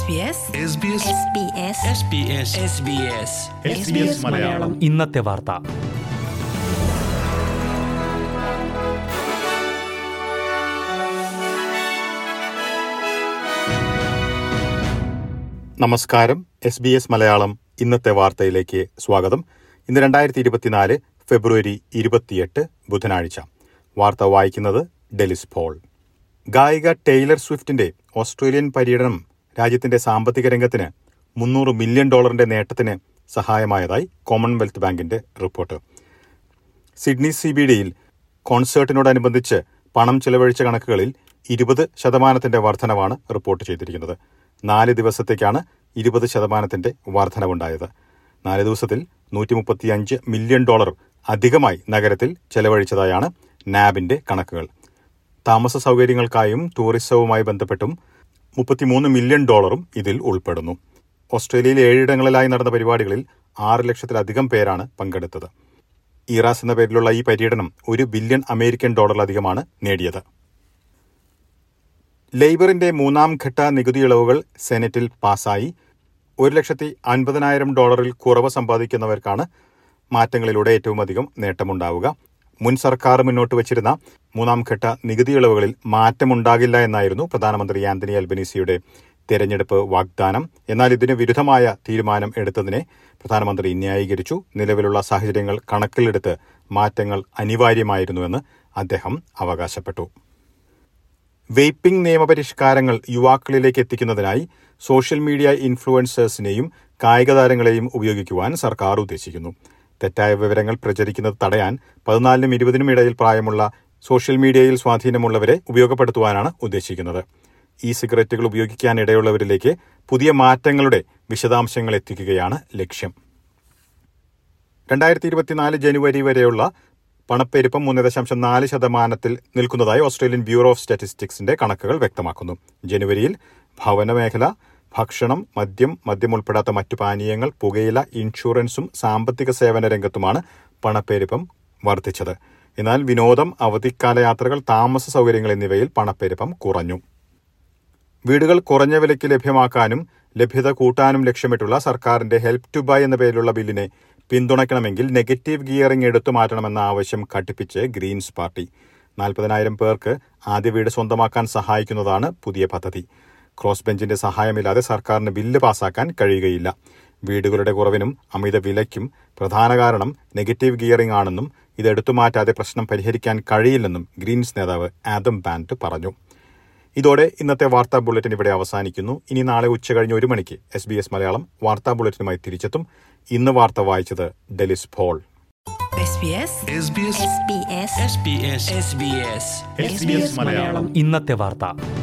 മലയാളം ഇന്നത്തെ വാർത്ത. നമസ്കാരം. SBS മലയാളം ഇന്നത്തെ വാർത്തയിലേക്ക് സ്വാഗതം. ഇന്ന് 2024 ഫെബ്രുവരി 28 ബുധനാഴ്ച. വാർത്ത വായിക്കുന്നത് ഡെലിസ് പോൾ. ഗായിക ടെയ്ലർ സ്വിഫ്റ്റിന്റെ ഓസ്ട്രേലിയൻ പര്യടനം രാജ്യത്തിന്റെ സാമ്പത്തിക രംഗത്തിന് $300 മില്യൺ നേട്ടത്തിന് സഹായമായതായി കോമൺവെൽത്ത് ബാങ്കിന്റെ റിപ്പോർട്ട്. സിഡ്നി CBDയിൽ കോൺസേർട്ടിനോടനുബന്ധിച്ച് പണം ചെലവഴിച്ച കണക്കുകളിൽ 20% വർധനവാണ് റിപ്പോർട്ട് ചെയ്തിരിക്കുന്നത്. 4 ദിവസത്തേക്കാണ് 20% വർധനവുണ്ടായത്. 4 ദിവസത്തിൽ $135 മില്യൺ അധികമായി നഗരത്തിൽ ചെലവഴിച്ചതായാണ് നാബിന്റെ കണക്കുകൾ. താമസ സൗകര്യങ്ങൾക്കായും ടൂറിസവുമായി ബന്ധപ്പെട്ടും $33 മില്യൺ ഇതിൽ ഉൾപ്പെടുന്നു. ഓസ്ട്രേലിയയിൽ 7 ഇടങ്ങളിലായി നടന്ന പരിപാടികളിൽ 6 ലക്ഷത്തിലധികം പേരാണ് പങ്കെടുത്തത്. ഇറാസ് എന്ന പേരിലുള്ള ഈ പര്യടനം $1 ബില്യൺ അധികമാണ് നേടിയത്. ലേബറിന്റെ 3ാം ഘട്ട നികുതി ഇളവുകൾ സെനറ്റിൽ പാസായി. $150,000 കുറവ് സമ്പാദിക്കുന്നവർക്കാണ് മാറ്റങ്ങളിലൂടെ ഏറ്റവും അധികം നേട്ടമുണ്ടാവുക. മുൻ സർക്കാർ മുന്നോട്ട് വച്ചിരുന്ന 3ാം ഘട്ട നികുതി ഇളവുകളിൽ മാറ്റമുണ്ടാകില്ല എന്നായിരുന്നു പ്രധാനമന്ത്രി ആന്റണി അൽബനീസിയുടെ തെരഞ്ഞെടുപ്പ് വാഗ്ദാനം. എന്നാൽ ഇതിന് വിരുദ്ധമായ തീരുമാനം എടുത്തതിനെ പ്രധാനമന്ത്രി ന്യായീകരിച്ചു. നിലവിലുള്ള സാഹചര്യങ്ങൾ കണക്കിലെടുത്ത് മാറ്റങ്ങൾ അനിവാര്യമായിരുന്നുവെന്ന് അദ്ദേഹം അവകാശപ്പെട്ടു. വെയ്പ്പിംഗ് നിയമപരിഷ്കാരങ്ങൾ യുവാക്കളിലേക്ക് എത്തിക്കുന്നതിനായി സോഷ്യൽ മീഡിയ ഇൻഫ്ലുവൻസേഴ്സിനെയും കായിക താരങ്ങളെയും ഉപയോഗിക്കുവാൻ സർക്കാർ ഉദ്ദേശിക്കുന്നു. തെറ്റായ വിവരങ്ങൾ പ്രചരിക്കുന്നത് തടയാൻ 14-നും 20-നും ഇടയിൽ പ്രായമുള്ള സോഷ്യൽ മീഡിയയിൽ സ്വാധീനമുള്ളവരെ ഉപയോഗപ്പെടുത്തുവാനാണ് ഉദ്ദേശിക്കുന്നത്. ഇ സിഗരറ്റുകൾ ഉപയോഗിക്കാനിടയുള്ളവരിലേക്ക് പുതിയ മാറ്റങ്ങളുടെ വിശദാംശങ്ങൾ എത്തിക്കുകയാണ് ലക്ഷ്യം. 2024 ജനുവരി വരെയുള്ള പണപ്പെരുപ്പം 3.4% നിൽക്കുന്നതായി ഓസ്ട്രേലിയൻ ബ്യൂറോ ഓഫ് സ്റ്റാറ്റിസ്റ്റിക്സിന്റെ കണക്കുകൾ വ്യക്തമാക്കുന്നു. ജനുവരിയിൽ ഭവന മേഖല, ഭക്ഷണം, മദ്യം ഉൾപ്പെടാത്ത മറ്റു പാനീയങ്ങൾ, പുകയില, ഇൻഷുറൻസും സാമ്പത്തിക സേവന രംഗത്തുമാണ് പണപ്പെരുപ്പം വർദ്ധിച്ചത്. എന്നാൽ വിനോദം, അവധിക്കാല യാത്രകൾ, താമസ സൗകര്യങ്ങൾ എന്നിവയിൽ പണപ്പെരുപ്പം കുറഞ്ഞു. വീടുകൾ കുറഞ്ഞ വിലയ്ക്ക് ലഭ്യമാക്കാനും ലഭ്യത കൂട്ടാനും ലക്ഷ്യമിട്ടുള്ള സർക്കാരിന്റെ ഹെൽപ്പ് ടു ബൈ എന്ന പേരിലുള്ള ബില്ലിനെ പിന്തുണയ്ക്കണമെങ്കിൽ നെഗറ്റീവ് ഗിയറിംഗ് എടുത്തു മാറ്റണമെന്ന ആവശ്യം ഘടിപ്പിച്ച് ഗ്രീൻസ് പാർട്ടി. 40,000 പേർക്ക് ആദ്യ വീട് സ്വന്തമാക്കാൻ സഹായിക്കുന്നതാണ് പുതിയ പദ്ധതി. ക്രോസ് ബെഞ്ചിന്റെ സഹായമില്ലാതെ സർക്കാരിന് ബില്ല് പാസാക്കാൻ കഴിയുകയില്ല. വീടുകളുടെ കുറവിനും അമിത വിലയ്ക്കും പ്രധാന കാരണം നെഗറ്റീവ് ഗിയറിംഗ് ആണെന്നും ഇത് എടുത്തുമാറ്റാതെ പ്രശ്നം പരിഹരിക്കാൻ കഴിയില്ലെന്നും ഗ്രീൻസ് നേതാവ് ആദം ബാൻഡ് പറഞ്ഞു. ഇതോടെ ഇന്നത്തെ വാർത്താ ബുള്ളറ്റിൻ ഇവിടെ അവസാനിക്കുന്നു. ഇനി നാളെ ഉച്ചകഴിഞ്ഞ് 1 മണിക്ക് SBS മലയാളം വാർത്താ ബുള്ളറ്റിനുമായി തിരിച്ചെത്തും. ഇന്ന് വാർത്ത വായിച്ചത് ഡെലിസ് പോൾ. ഇന്നത്തെ വാർത്ത.